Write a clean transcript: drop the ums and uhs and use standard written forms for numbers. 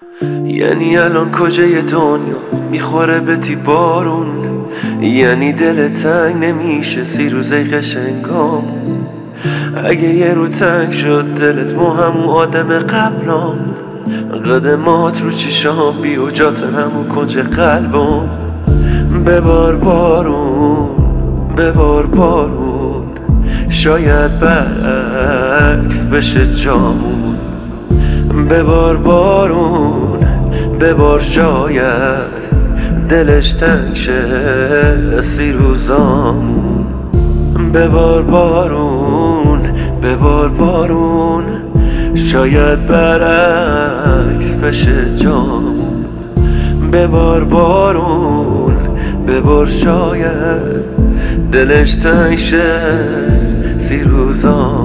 یعنی الان کجای دنیا میخوره بهتی بارون؟ یعنی دل تنگ نمیشه 30 روزه قشنگام؟ اگه یه رو تنگ شد دلت ما همون آدم قبلام، قدمات رو چشام بی و جاتن همون کنج قلبم. ببار بارون، ببار بارون، شاید برعکس بشه جامون. ببار بارون، ببار شاید دلش تنگ شه 30 روزامون. ببار بارون، ببار بارون، شاید برعکس بشه جامون. ببار بارون، ببار شاید دلش تنگ شه 30 روزامون.